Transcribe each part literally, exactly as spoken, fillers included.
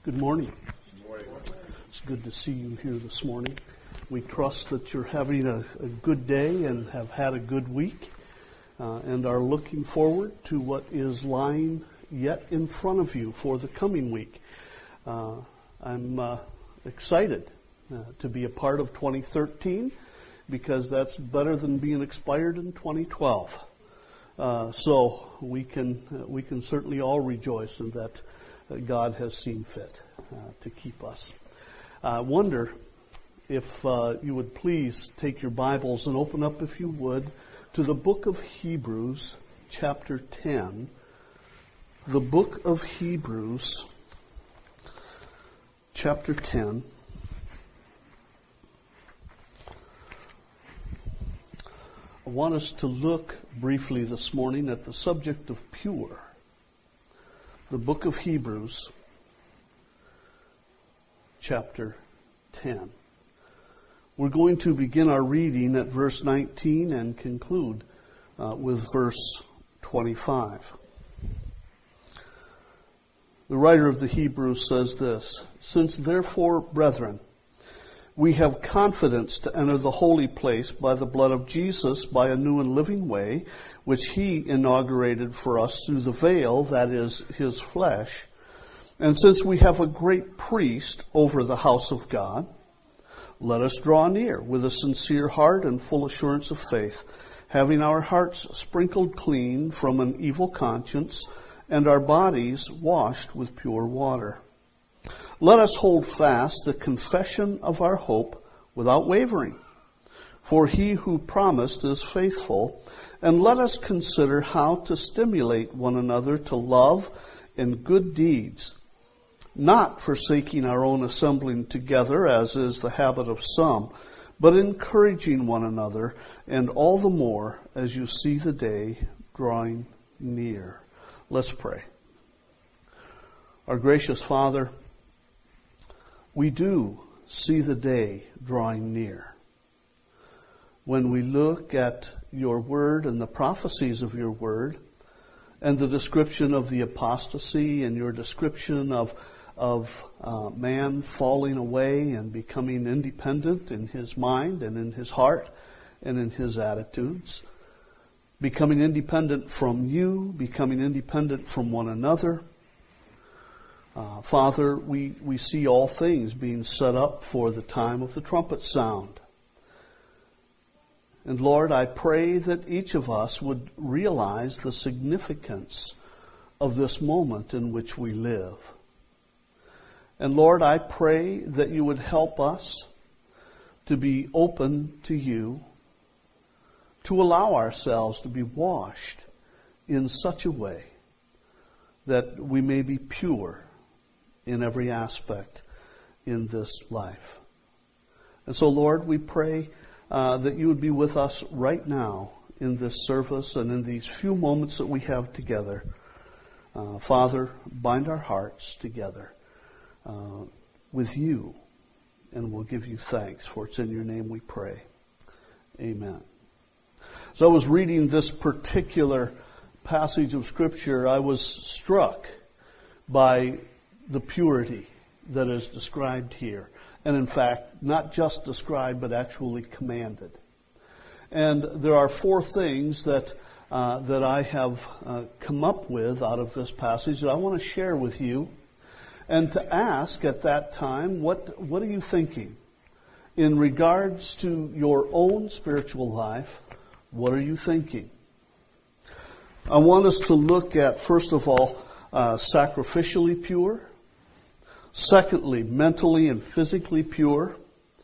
Good morning. It's good to see you here this morning. We trust that you're having a, a good day and have had a good week uh, and are looking forward to what is lying yet in front of you for the coming week. Uh, I'm uh, excited uh, to be a part of twenty thirteen because that's better than being expired in twenty twelve. Uh, so we can uh, we can certainly all rejoice in that uh, God has seen fit uh, to keep us. I uh, wonder if uh, you would please take your Bibles and open up, if you would, to the book of Hebrews, chapter ten. The book of Hebrews, chapter ten. I want us to look briefly this morning at the subject of pure. The book of Hebrews, chapter ten. We're going to begin our reading at verse nineteen and conclude uh, with verse twenty-five. The writer of the Hebrews says this: "Since therefore, brethren, we have confidence to enter the holy place by the blood of Jesus, by a new and living way, which he inaugurated for us through the veil, that is, his flesh. And since we have a great priest over the house of God, let us draw near with a sincere heart and full assurance of faith, having our hearts sprinkled clean from an evil conscience and our bodies washed with pure water. Let us hold fast the confession of our hope without wavering, for he who promised is faithful. And let us consider how to stimulate one another to love and good deeds, not forsaking our own assembling together, as is the habit of some, but encouraging one another, and all the more as you see the day drawing near." Let's pray. Our gracious Father, we do see the day drawing near. When we look at your word and the prophecies of your word and the description of the apostasy and your description of, of uh, man falling away and becoming independent in his mind and in his heart and in his attitudes, becoming independent from you, becoming independent from one another, Uh, Father, we, we see all things being set up for the time of the trumpet sound. And Lord, I pray that each of us would realize the significance of this moment in which we live. And Lord, I pray that you would help us to be open to you, to allow ourselves to be washed in such a way that we may be pure in every aspect in this life. And so, Lord, we pray uh, that you would be with us right now in this service and in these few moments that we have together. Uh, Father, bind our hearts together uh, with you, and we'll give you thanks, for it's in your name we pray. Amen. So I was reading this particular passage of Scripture. I was struck by the purity that is described here. And in fact, not just described, but actually commanded. And there are four things that uh, that I have uh, come up with out of this passage that I want to share with you. And to ask at that time, what what are you thinking? In regards to your own spiritual life, what are you thinking? I want us to look at, first of all, uh, sacrificially pure. Secondly, mentally and physically pure.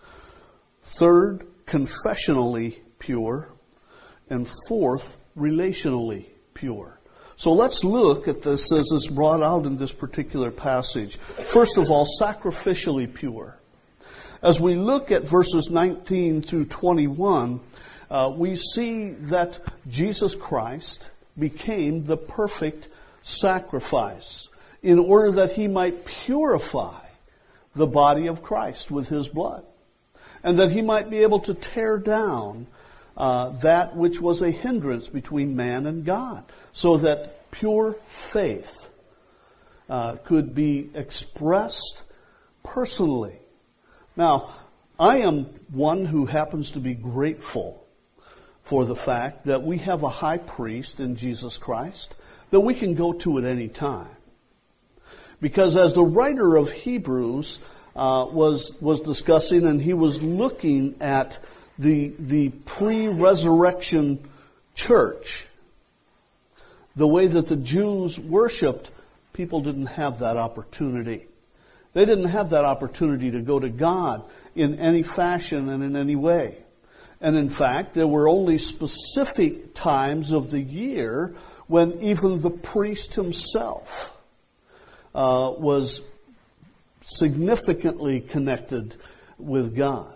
Third, confessionally pure. And fourth, relationally pure. So let's look at this as is brought out in this particular passage. First of all, sacrificially pure. As we look at verses nineteen through twenty-one, uh, we see that Jesus Christ became the perfect sacrifice, in order that he might purify the body of Christ with his blood, and that he might be able to tear down uh, that which was a hindrance between man and God, so that pure faith uh, could be expressed personally. Now, I am one who happens to be grateful for the fact that we have a high priest in Jesus Christ that we can go to at any time. Because as the writer of Hebrews uh, was was discussing, and he was looking at the the pre-resurrection church, the way that the Jews worshipped, people didn't have that opportunity. They didn't have that opportunity to go to God in any fashion and in any way. And in fact, there were only specific times of the year when even the priest himself uh, was significantly connected with God.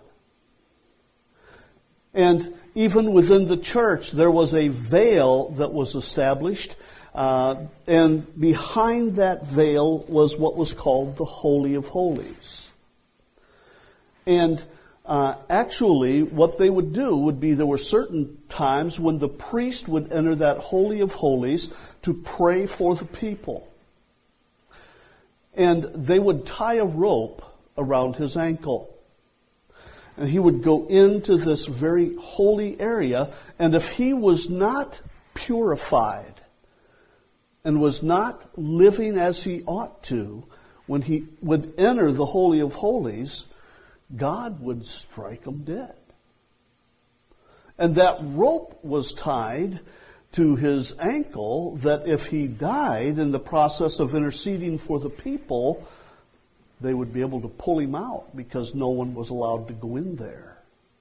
And even within the church, there was a veil that was established, uh, and behind that veil was what was called the Holy of Holies. And uh, actually, what they would do would be there were certain times when the priest would enter that Holy of Holies to pray for the people. And they would tie a rope around his ankle. And he would go into this very holy area, and if he was not purified and was not living as he ought to, when he would enter the Holy of Holies, God would strike him dead. And that rope was tied to his ankle that if he died in the process of interceding for the people, they would be able to pull him out because no one was allowed to go in there.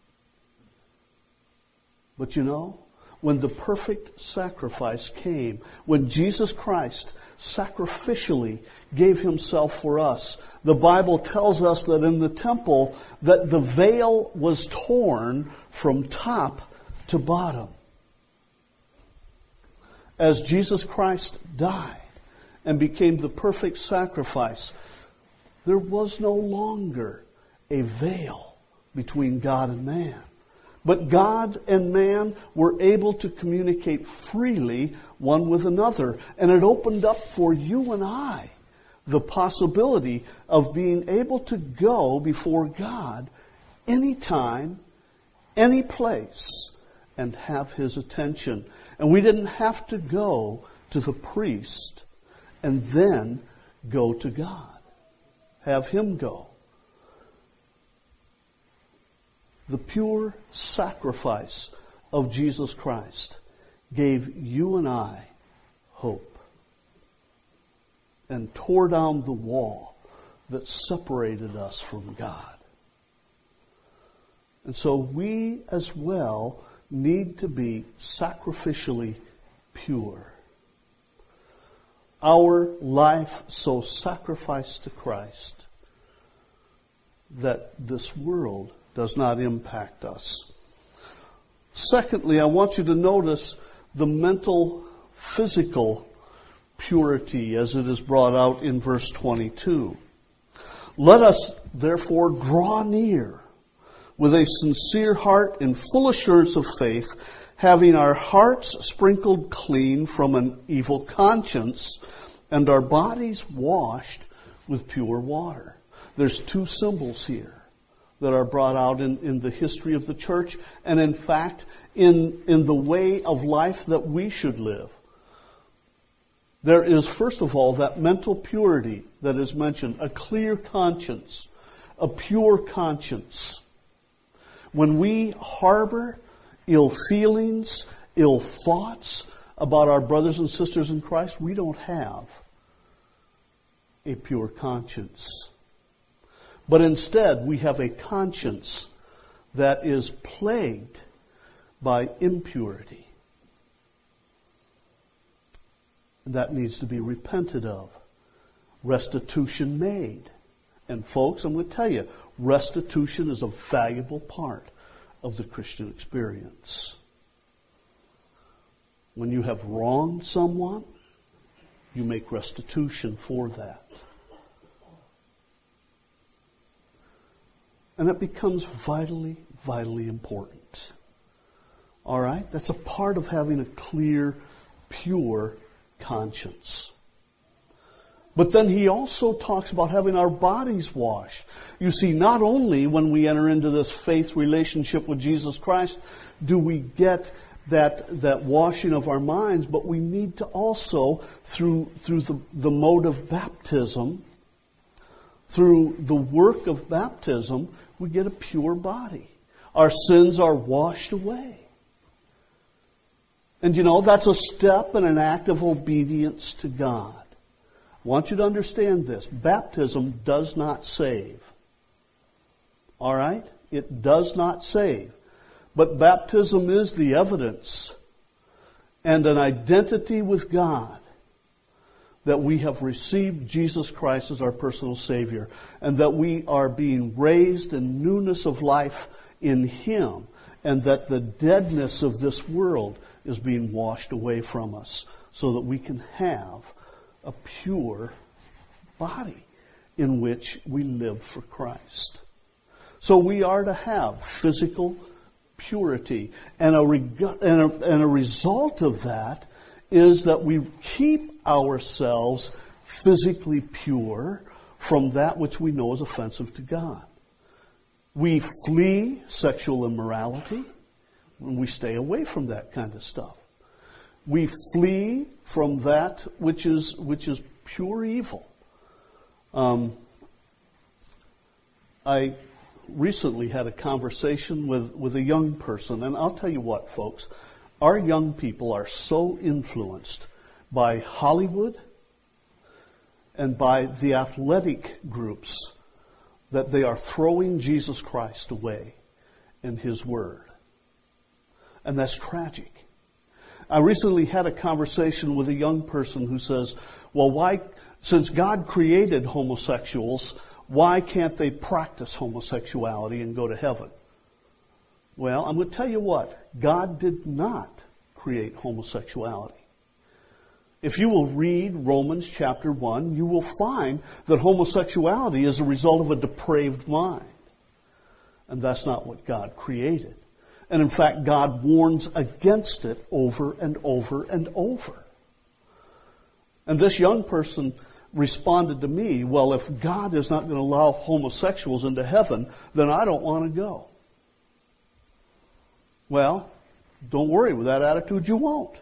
But you know, when the perfect sacrifice came, when Jesus Christ sacrificially gave himself for us, the Bible tells us that in the temple that the veil was torn from top to bottom. As Jesus Christ died and became the perfect sacrifice, there was no longer a veil between God and man. But God and man were able to communicate freely one with another. And it opened up for you and I the possibility of being able to go before God anytime, any place, and have his attention. And we didn't have to go to the priest and then go to God. Have him go. The pure sacrifice of Jesus Christ gave you and I hope and tore down the wall that separated us from God. And so we as well need to be sacrificially pure. Our life so sacrificed to Christ that this world does not impact us. Secondly, I want you to notice the mental, physical purity as it is brought out in verse twenty-two. Let us therefore draw near with a sincere heart and full assurance of faith, having our hearts sprinkled clean from an evil conscience and our bodies washed with pure water. There's two symbols here that are brought out in, in the history of the church, and in fact, in, in the way of life that we should live. There is, first of all, that mental purity that is mentioned, a clear conscience, a pure conscience. When we harbor ill feelings, ill thoughts about our brothers and sisters in Christ, we don't have a pure conscience. But instead, we have a conscience that is plagued by impurity. That needs to be repented of. Restitution made. And folks, I'm going to tell you, restitution is a valuable part of the Christian experience. When you have wronged someone, you make restitution for that. And it becomes vitally, vitally important. All right? That's a part of having a clear, pure conscience. But then he also talks about having our bodies washed. You see, not only when we enter into this faith relationship with Jesus Christ do we get that that washing of our minds, but we need to also, through through the, the mode of baptism, through the work of baptism, we get a pure body. Our sins are washed away. And you know, that's a step and an act of obedience to God. I want you to understand this. Baptism does not save. All right? It does not save. But baptism is the evidence and an identity with God that we have received Jesus Christ as our personal Savior and that we are being raised in newness of life in Him and that the deadness of this world is being washed away from us so that we can have a pure body in which we live for Christ. So we are to have physical purity. And a, reg- and, a, and a result of that is that we keep ourselves physically pure from that which we know is offensive to God. We flee sexual immorality and we stay away from that kind of stuff. We flee from that which is which is pure evil. Um, I recently had a conversation with, with a young person, and I'll tell you what, folks, our young people are so influenced by Hollywood and by the athletic groups that they are throwing Jesus Christ away and His Word. And that's tragic. I recently had a conversation with a young person who says, well, why, since God created homosexuals, why can't they practice homosexuality and go to heaven? Well, I'm going to tell you what, God did not create homosexuality. If you will read Romans chapter one, you will find that homosexuality is a result of a depraved mind. And that's not what God created. And in fact, God warns against it over and over and over. And this young person responded to me, well, if God is not going to allow homosexuals into heaven, then I don't want to go. Well, don't worry, with that attitude you won't.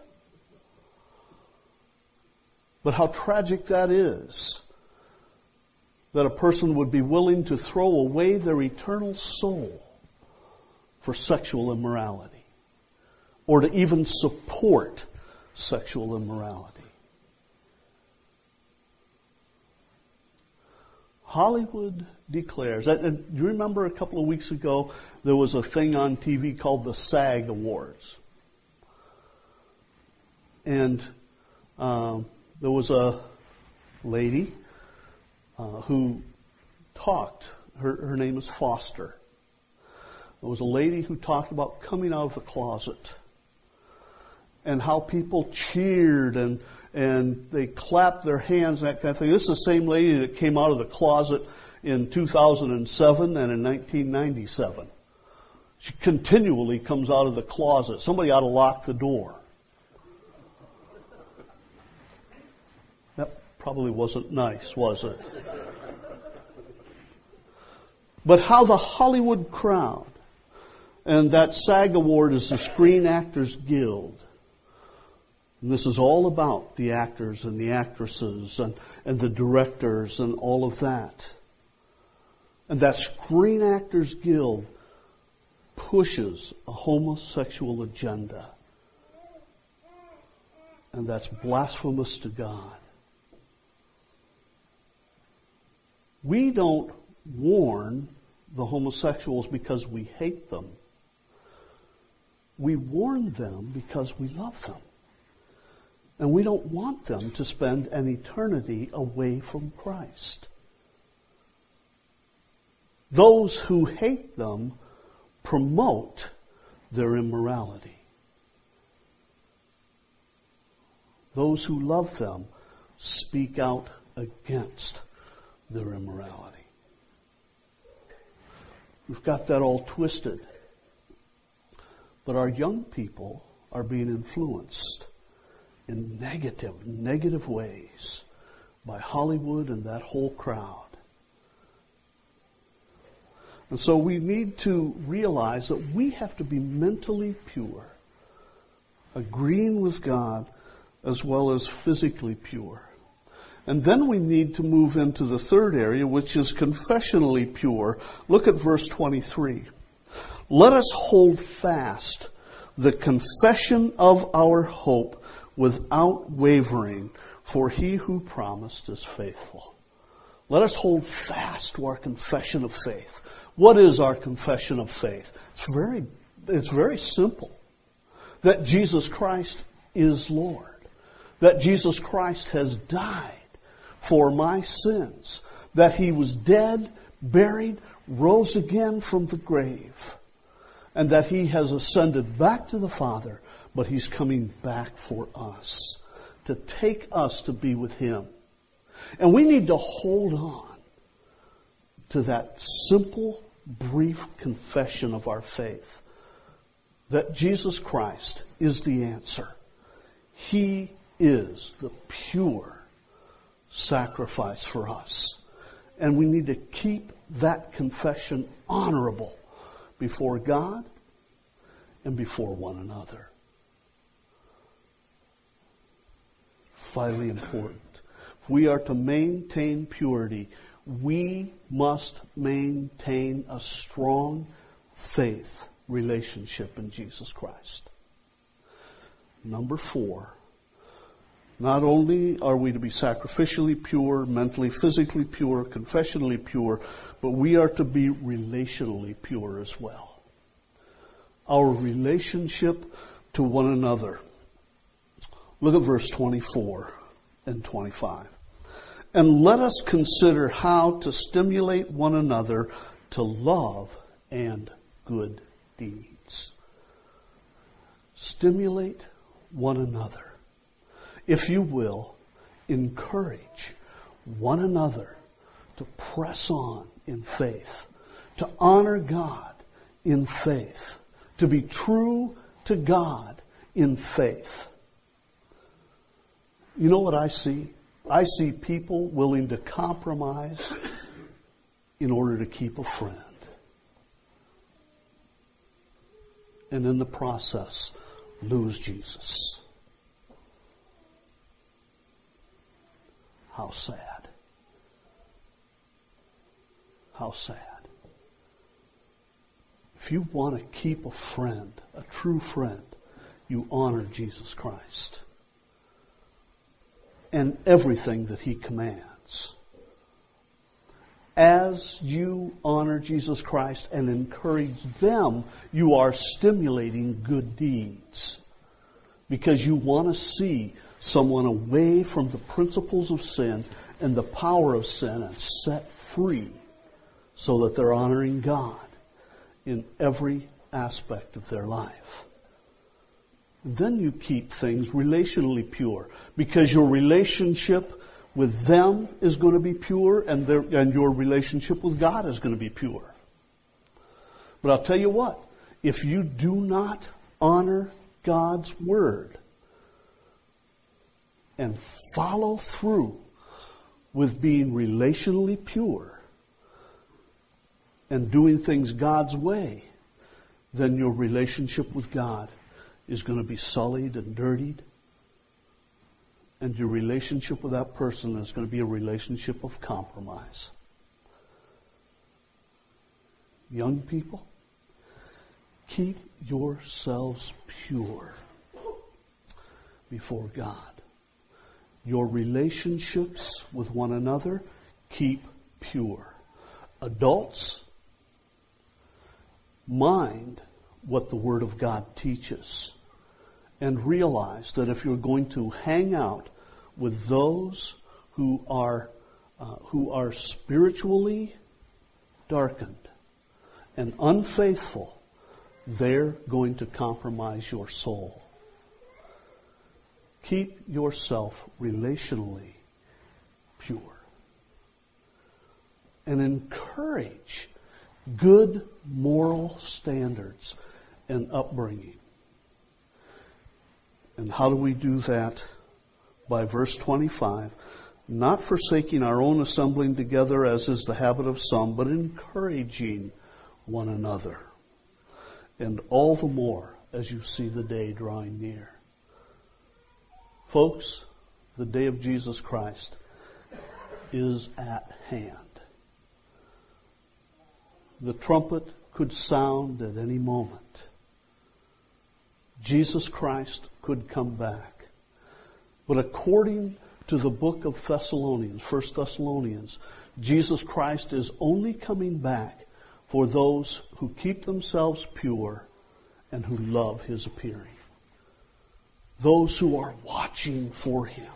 But how tragic that is, that a person would be willing to throw away their eternal soul for sexual immorality, or to even support sexual immorality. Hollywood declares, and you remember a couple of weeks ago there was a thing on T V called the SAG Awards. And um, there was a lady uh, who talked. Her, her name is Foster. There was a lady who talked about coming out of the closet and how people cheered and and they clapped their hands and that kind of thing. This is the same lady that came out of the closet in two thousand seven and in nineteen ninety-seven. She continually comes out of the closet. Somebody ought to lock the door. That probably wasn't nice, was it? But how the Hollywood crowd, and that SAG Award is the Screen Actors Guild. And this is all about the actors and the actresses and, and the directors and all of that. And that Screen Actors Guild pushes a homosexual agenda. And that's blasphemous to God. We don't warn the homosexuals because we hate them. We warn them because we love them. And we don't want them to spend an eternity away from Christ. Those who hate them promote their immorality. Those who love them speak out against their immorality. We've got that all twisted. But our young people are being influenced in negative, negative ways by Hollywood and that whole crowd. And so we need to realize that we have to be mentally pure, agreeing with God as well as physically pure. And then we need to move into the third area, which is confessionally pure. Look at verse twenty-three. Let us hold fast the confession of our hope without wavering, for he who promised is faithful. Let us hold fast to our confession of faith. What is our confession of faith? It's very, it's very simple. That Jesus Christ is Lord. That Jesus Christ has died for my sins. That he was dead, buried, rose again from the grave. And that he has ascended back to the Father, but he's coming back for us, to take us to be with him. And we need to hold on to that simple, brief confession of our faith, that Jesus Christ is the answer. He is the pure sacrifice for us. And we need to keep that confession honorable before God and before one another. Vitally important. If we are to maintain purity, we must maintain a strong faith relationship in Jesus Christ. Number four, not only are we to be sacrificially pure, mentally, physically pure, confessionally pure, but we are to be relationally pure as well. Our relationship to one another. Look at verse twenty-four and twenty-five. And let us consider how to stimulate one another to love and good deeds. Stimulate one another. If you will, encourage one another to press on in faith, to honor God in faith, to be true to God in faith. You know what I see? I see people willing to compromise in order to keep a friend. And in the process, lose Jesus. How sad. How sad. If you want to keep a friend, a true friend, you honor Jesus Christ and everything that he commands. As you honor Jesus Christ and encourage them, you are stimulating good deeds. Because you want to see someone away from the principles of sin and the power of sin and set free so that they're honoring God in every aspect of their life. Then you keep things relationally pure, because your relationship with them is going to be pure, and, their, and your relationship with God is going to be pure. But I'll tell you what, if you do not honor God's word and follow through with being relationally pure and doing things God's way, then your relationship with God is going to be sullied and dirtied. And your relationship with that person is going to be a relationship of compromise. Young people, keep yourselves pure before God. Your relationships with one another, keep pure. Adults, mind what the Word of God teaches. And realize that if you're going to hang out with those who are uh, who are spiritually darkened and unfaithful, they're going to compromise your soul. Keep yourself relationally pure. And encourage good moral standards and upbringing. And how do we do that? By verse twenty-five, not forsaking our own assembling together as is the habit of some, but encouraging one another. And all the more as you see the day drawing near. Folks, the day of Jesus Christ is at hand. The trumpet could sound at any moment. Jesus Christ could come back. But according to the book of Thessalonians, First Thessalonians, Jesus Christ is only coming back for those who keep themselves pure and who love His appearing. Those who are watching for Him.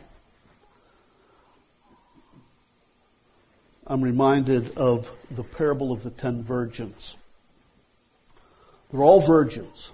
I'm reminded of the parable of the ten virgins. They're all virgins.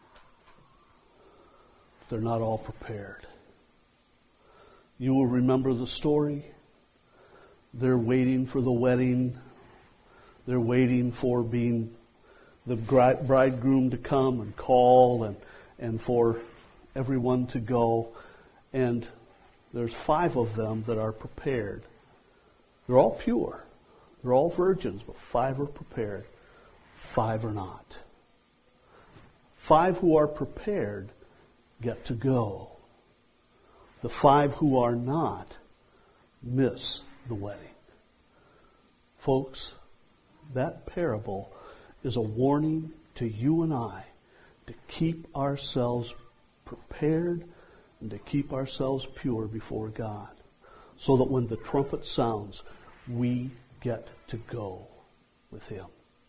They're not all prepared. You will remember the story. They're waiting for the wedding. They're waiting for being the bridegroom to come and call and, and for everyone to go. And there's five of them that are prepared. They're all pure. They're all virgins, but five are prepared. Five are not. Five who are prepared get to go. The five who are not miss the wedding. Folks, that parable is a warning to you and I to keep ourselves prepared and to keep ourselves pure before God, so that when the trumpet sounds, we get to go with Him.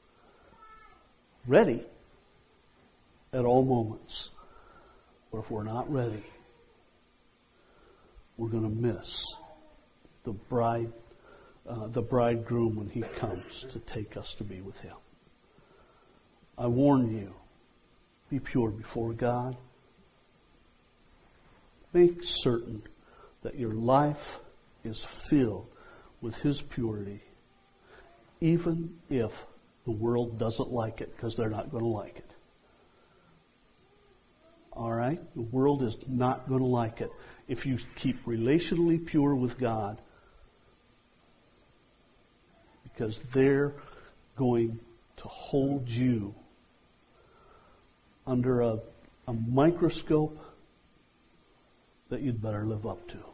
Ready at all moments. But if we're not ready, we're going to miss the bride, uh, the bridegroom when He comes to take us to be with Him. I warn you, be pure before God. Make certain that your life is filled with His purity, even if the world doesn't like it, because they're not going to like it. All right? The world is not going to like it. If you keep relationally pure with God, because they're going to hold you under a, a microscope that you'd better live up to.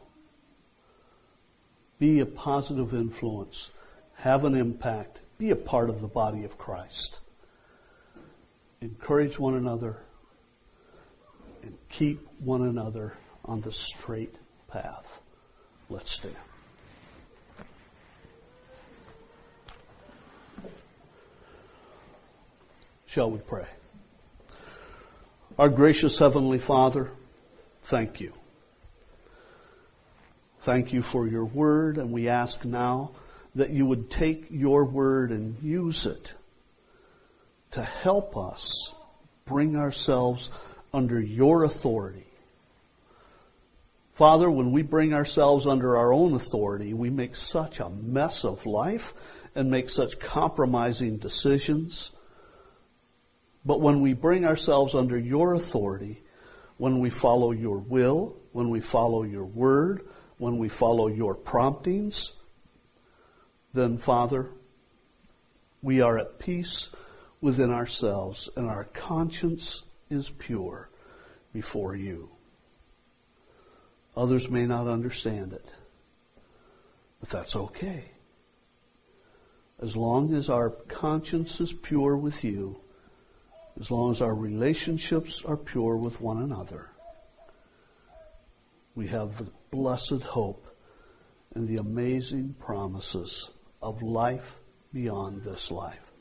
Be a positive influence. Have an impact. Be a part of the body of Christ. Encourage one another and keep one another on the straight path. Let's stand. Shall we pray? Our gracious Heavenly Father, thank you. Thank you for your word, and we ask now that you would take your word and use it to help us bring ourselves under your authority. Father, when we bring ourselves under our own authority, we make such a mess of life and make such compromising decisions. But when we bring ourselves under your authority, when we follow your will, when we follow your word, when we follow your promptings, then, Father, we are at peace within ourselves and our conscience is pure before you. Others may not understand it, but that's okay. As long as our conscience is pure with you, as long as our relationships are pure with one another, we have the blessed hope and the amazing promises of life beyond this life.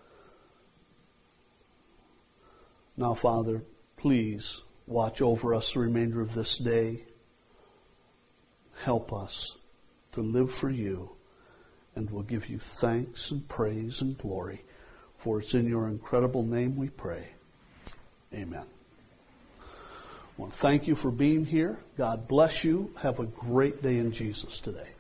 Now, Father, please watch over us the remainder of this day. Help us to live for you, and we'll give you thanks and praise and glory. For it's in your incredible name we pray. Amen. I want to thank you for being here. God bless you. Have a great day in Jesus today.